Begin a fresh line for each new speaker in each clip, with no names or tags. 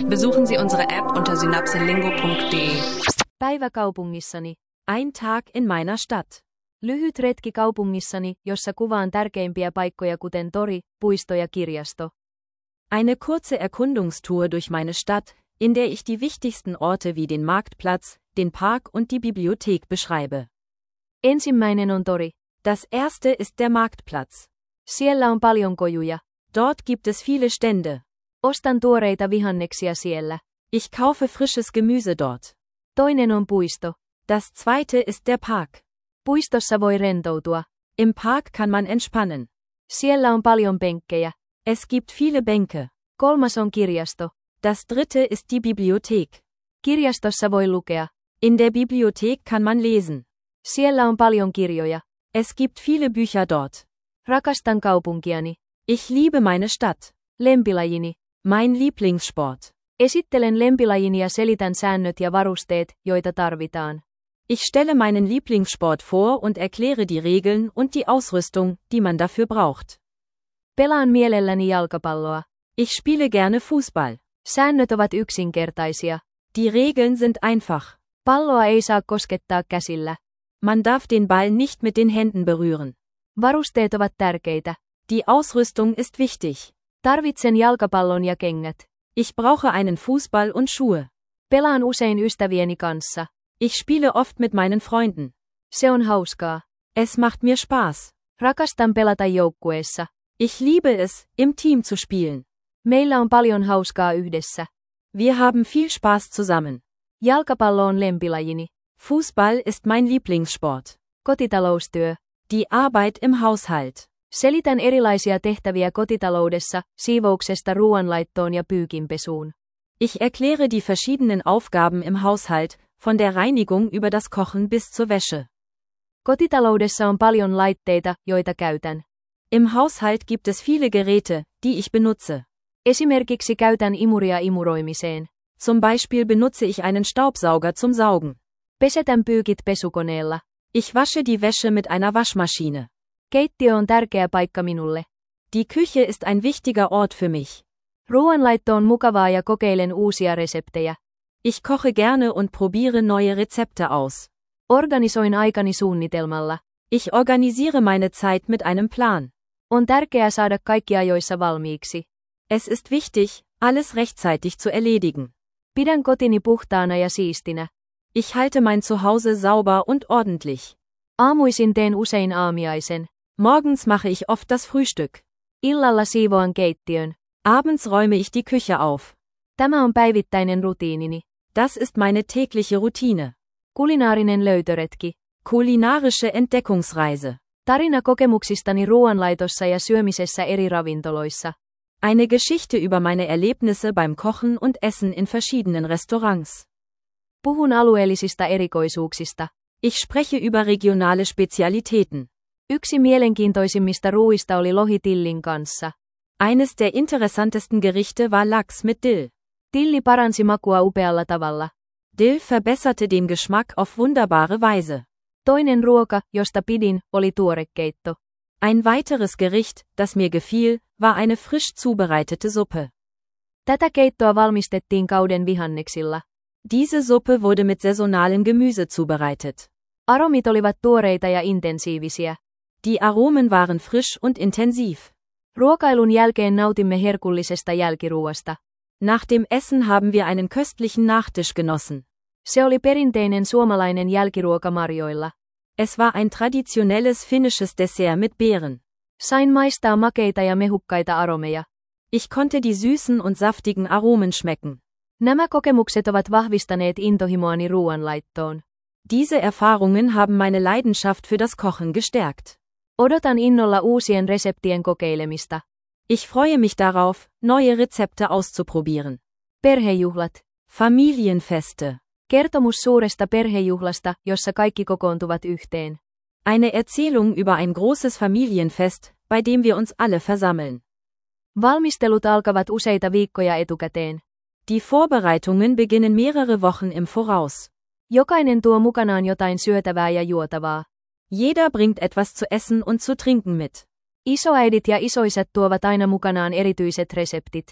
Besuchen Sie unsere App unter synapselingo.de.
Päivä kaupungissani.
Ein Tag in meiner Stadt.
Lyhyt retki kaupungissani, jossa kuvaan tärkeimpiä paikkoja kuten tori, puisto ja kirjasto.
Eine kurze Erkundungstour durch meine Stadt, in der ich die wichtigsten Orte wie den Marktplatz, den Park und die Bibliothek beschreibe.
Ensimmäinen on tori.
Das erste ist der Marktplatz.
Siellä on paljon kojuja.
Dort gibt es viele Stände.
Ostan tuoreita vihanneksia siellä.
Ich kaufe frisches Gemüse dort.
Toinen on puisto.
Das zweite ist der Park.
Puistossa voi rentoutua.
Im Park kann man entspannen.
Siellä on paljon penkkejä.
Es gibt viele Bänke.
Kolmas on kirjasto.
Das dritte ist die Bibliothek.
Kirjastossa voi lukea.
In der Bibliothek kann man lesen.
Siellä on paljon kirjoja.
Es gibt viele Bücher dort.
Rakastan kaupunkiani.
Ich liebe meine Stadt.
Lempilajini.
Mein Lieblingssport.
Esittelen lempilajini ja selitän säännöt ja varusteet, joita tarvitaan.
Ich stelle meinen Lieblingssport vor und erkläre die Regeln und die Ausrüstung, die man dafür braucht.
Pelaan mielelläni jalkapalloa.
Ich spiele gerne Fußball.
Säännöt ovat yksinkertaisia.
Die Regeln sind einfach.
Palloa ei saa koskettaa käsillä.
Man darf den Ball nicht mit den Händen berühren.
Varusteet ovat tärkeitä.
Die Ausrüstung ist wichtig.
Tarvitsen jalkapallon ja kengät.
Ich brauche einen Fußball und Schuhe.
Pelaan usein ystävieni kanssa.
Ich spiele oft mit meinen Freunden.
Se on hauskaa.
Es macht mir Spaß.
Rakastan pelata joukkueessa.
Ich liebe es, im Team zu spielen.
Meillä on paljon hauskaa yhdessä.
Wir haben viel Spaß zusammen.
Jalkapallo on lempilajini.
Fußball ist mein Lieblingssport.
Kotitaloustyö.
Die Arbeit im Haushalt.
Selitän erilaisia tehtäviä kotitaloudessa, siivouksesta ruoanlaittoon ja pyykinpesuun.
Ich erkläre die verschiedenen Aufgaben im Haushalt, von der Reinigung über das Kochen bis zur Wäsche.
Kotitaloudessa on paljon laitteita, joita käytän.
Im Haushalt gibt es viele Geräte, die ich benutze.
Esimerkiksi käytän imuria imuroimiseen.
Zum Beispiel benutze ich einen Staubsauger zum Saugen.
Pesetän pyykit pesukoneella.
Ich wasche die Wäsche mit einer Waschmaschine.
Keittiö on tärkeä paikka minulle.
Die Küche ist ein wichtiger Ort für mich.
Ruoanlaitto on mukavaa ja kokeilen uusia reseptejä.
Ich koche gerne und probiere neue Rezepte aus.
Organisoin aikani suunnitelmalla.
Ich organisiere meine Zeit mit einem Plan.
On tärkeää saada kaikki ajoissa valmiiksi.
Es ist wichtig, alles rechtzeitig zu erledigen.
Pidän kotini puhtaana ja siistinä.
Ich halte mein Zuhause sauber und ordentlich.
Aamuisin teen usein aamiaisen.
Morgens mache ich oft das Frühstück.
Illalla siivoan keittiön.
Abends räume ich die Küche auf.
Tämä on päivittäinen rutiinini.
Das ist meine tägliche Routine.
Kulinaarinen löytöretki.
Kulinarische Entdeckungsreise.
Tarina kokemuksistani ruoanlaitossa ja syömisessä eri ravintoloissa.
Eine Geschichte über meine Erlebnisse beim Kochen und Essen in verschiedenen Restaurants.
Puhun alueellisista erikoisuuksista.
Ich spreche über regionale Spezialitäten.
Yksi mielenkiintoisimmista ruuista oli lohi tillin kanssa.
Eines der interessantesten Gerichte war Lachs mit Dill.
Tilli paransi makua upealla tavalla.
Dill verbesserte den Geschmack auf wunderbare Weise.
Toinen ruoka, josta pidin, oli tuorekeitto.
Ein weiteres Gericht, das mir gefiel, war eine frisch zubereitete Suppe.
Tätä keittoa valmistettiin kauden vihanneksilla.
Diese Suppe wurde mit saisonalem Gemüse zubereitet.
Aromit olivat tuoreita ja intensiivisiä.
Die Aromen waren frisch und intensiv.
Ruokailun jälkeen nautimme herkullisesta jälkiruuasta.
Nach dem Essen haben wir einen köstlichen Nachtisch genossen.
Se oli perinteinen suomalainen jälkiruoka marjoilla.
Es war ein traditionelles finnisches Dessert mit Beeren.
Sain maistaa makeita ja mehukkaita aromeja.
Ich konnte die süßen und saftigen Aromen schmecken.
Nämä kokemukset ovat vahvistaneet intohimoani ruoanlaittoon.
Diese Erfahrungen haben meine Leidenschaft für das Kochen gestärkt.
Odotan innolla uusien reseptien kokeilemista.
Ich freue mich darauf, neue Rezepte auszuprobieren.
Perhejuhlat.
Familienfeste.
Kertomus suuresta perhejuhlasta, jossa kaikki kokoontuvat yhteen.
Eine Erzählung über ein großes Familienfest, bei dem wir uns alle versammeln.
Valmistelut alkavat useita viikkoja etukäteen.
Die Vorbereitungen beginnen mehrere Wochen im Voraus.
Jokainen tuo mukanaan jotain syötävää ja juotavaa.
Jeder bringt etwas zu essen und zu trinken mit.
Isoäidit ja isoisät tuovat aina mukanaan erityiset reseptit.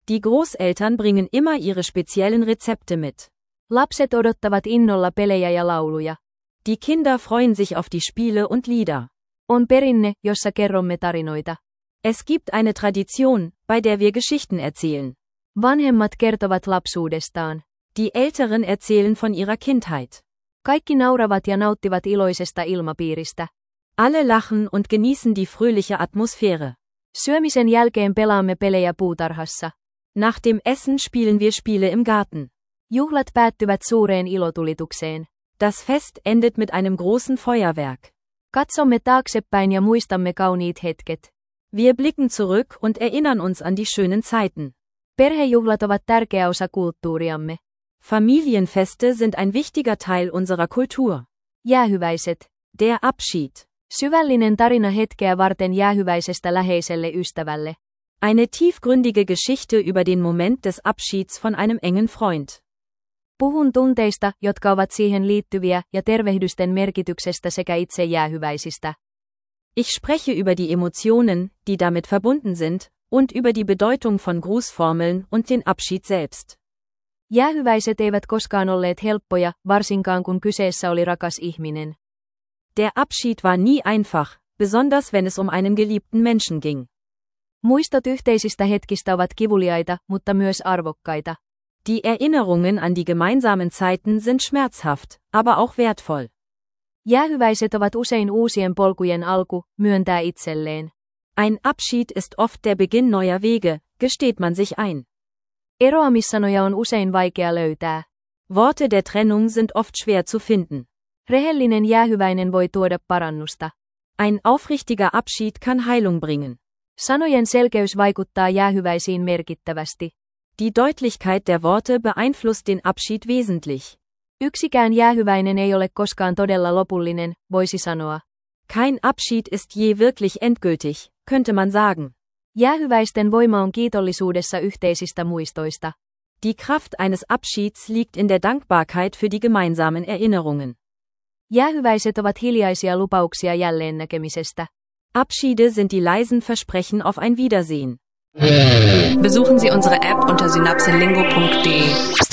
Die Großeltern bringen immer ihre speziellen Rezepte mit.
Lapset odottavat innolla pelejä ja lauluja.
Die Kinder freuen sich auf die Spiele und Lieder.
On perinne, jossa kerromme tarinoita.
Es gibt eine Tradition, bei der wir Geschichten erzählen.
Vanhemmat kertovat lapsuudestaan.
Die Älteren erzählen von ihrer Kindheit.
Kaikki nauravat ja nauttivat iloisesta ilmapiiristä.
Alle lachen und genießen die fröhliche Atmosphäre.
Syömisen jälkeen pelaamme pelejä puutarhassa.
Nach dem Essen spielen wir Spiele im Garten.
Juhlat päättyvät suureen ilotulitukseen.
Das Fest endet mit einem großen Feuerwerk.
Katsomme taaksepäin ja muistamme kauniit hetket.
Wir blicken zurück und erinnern uns an die schönen Zeiten.
Perhejuhlat ovat tärkeä osa kulttuuriamme.
Familienfeste sind ein wichtiger Teil unserer Kultur.
Jäähyväiset.
Der Abschied.
Syvällinen tarina hetkeä varten jäähyväisestä läheiselle ystävälle.
Eine tiefgründige Geschichte über den Moment des Abschieds von einem engen Freund.
Puhun tunteista, jotka ovat siihen liittyviä, ja tervehdysten merkityksestä sekä itse jäähyväisistä.
Ich spreche über die Emotionen, die damit verbunden sind, und über die Bedeutung von Grußformeln und den Abschied selbst.
Jäähyväiset eivät koskaan olleet helppoja, varsinkaan kun kyseessä oli rakas ihminen.
Der Abschied war nie einfach, besonders wenn es um einen geliebten Menschen ging.
Muistot yhteisistä hetkistä ovat kivuliaita, mutta myös arvokkaita.
Die Erinnerungen an die gemeinsamen Zeiten sind schmerzhaft, aber auch wertvoll.
Jäähyväiset ovat usein uusien polkujen alku, myöntää itselleen.
Ein Abschied ist oft der Beginn neuer Wege, gesteht man sich ein.
Eroamissanoja on usein vaikea löytää.
Worte der Trennung sind oft schwer zu finden.
Rehellinen jäähyväinen voi tuoda parannusta.
Ein aufrichtiger Abschied kann Heilung bringen.
Sanojen selkeys vaikuttaa jäähyväisiin merkittävästi.
Die Deutlichkeit der Worte beeinflusst den Abschied wesentlich.
Yksikään jäähyväinen ei ole koskaan todella lopullinen, voisi sanoa.
Kein Abschied ist je wirklich endgültig, könnte man sagen.
Jäähyväisten voima on kiitollisuudessa yhteisistä muistoista.
Die Kraft eines Abschieds liegt in der Dankbarkeit für die gemeinsamen Erinnerungen.
Jäähyväiset ovat hiljaisia lupauksia jälleennäkemisestä.
Abschiede sind die leisen Versprechen auf ein Wiedersehen.
Besuchen Sie unsere App unter synapselingo.de.